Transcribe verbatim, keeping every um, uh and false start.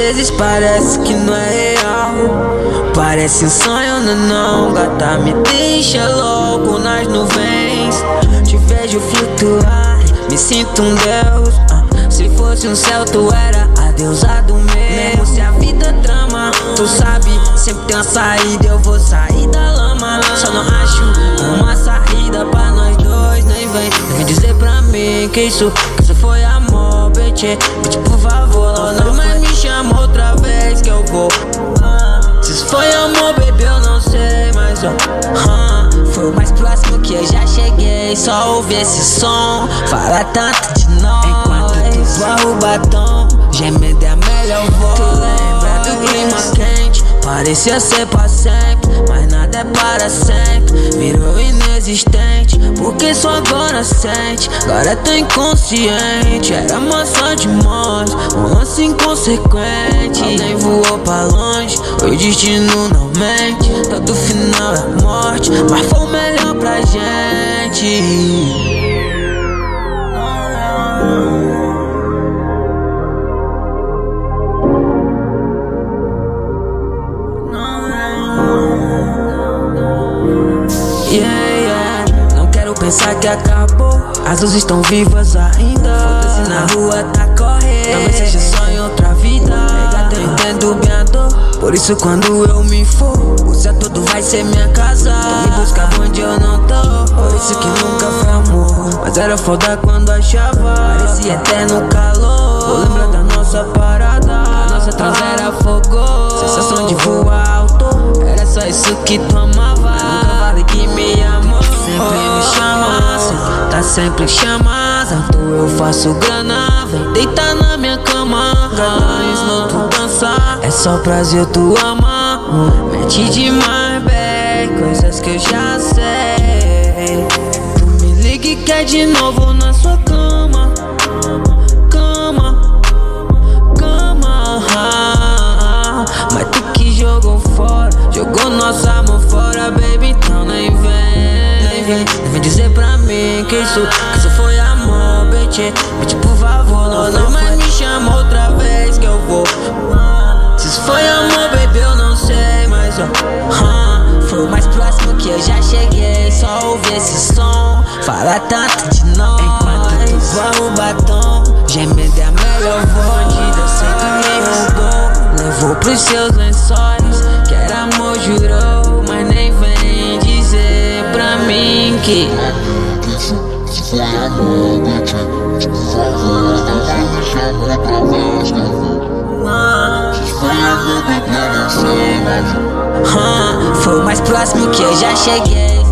vezes parece que não é real. Parece um sonho, não, não. Gata, me deixa louco nas nuvens. Te vejo flutuar, me sinto um deus. uh, Se fosse um céu, tu era a deusa do meu. Mesmo se a vida trama, tu sabe, sempre tem uma saída. Eu vou sair da lama, só não acho uma saída pra nós dois. Nem vem, nem vem dizer pra mim que isso, que isso foi amor, bitch. Bitch, por favor, não mais me chama outra vez que eu vou. Se isso foi amor, baby, eu não sei, mas ó, uh, foi o mais próximo que eu já cheguei. Só ouvir esse som, fala tanto de nós. Enquanto tu esbarra o batom, gemendo é a melhor voz. Tu lembra do clima quente, parecia ser pra sempre, mas nada é para sempre. Virou inexistente, porque só agora sente. Agora tô inconsciente, era massa demais, um lance inconsequente. Nem voou pra longe, o destino não mente. Todo final é morte, mas foi o melhor pra gente. Yeah, yeah. Não quero pensar que acabou, as luzes estão vivas ainda. Foda-se, na rua tá correndo, talvez seja só em outra vida. Pegada, eu entendo bem a dor, por isso quando eu me for, o céu todo vai ser minha casa. Tu me buscava onde eu não tô, por isso que nunca foi amor. Mas era foda quando achava, parecia eterno calor. Vou lembrar da nossa parada, a nossa trans era fogo. Sensação de voar alto, era só isso que tu amava. Nunca vale que me amou. Sempre me chama, sempre, tá sempre chamada. Então eu faço grana, vem deitar na minha cama. Cada slow tu dança, é só prazer tu ama. Mete demais, baby, coisas que eu já sei. Tu me liga e quer de novo na sua cama. Cama, cama. Mas tu que jogou fora, jogou nosso amor fora, baby, então nem vem. Nem vem, nem vem dizer pra mim que isso, que isso foi amor, bitch. Bitch, por favor, não, não mais me chama outra vez que eu vou. Se isso foi amor, baby, eu não sei, mas ó, uh, foi o mais próximo que eu já cheguei. Só ouvir esse som, fala tanto de nós. Enquanto tu esbarra o batom, gemendo é a melhor voz. Eu sei que me roubou, levou pros seus lençóis, que era amor, jurou, mas nem vem dizer pra mim que se foi amor, bitch, por favor, não me chama outra vez que eu vou. Se foi amor, baby, eu não sei, mas uh, foi o mais próximo que eu já cheguei.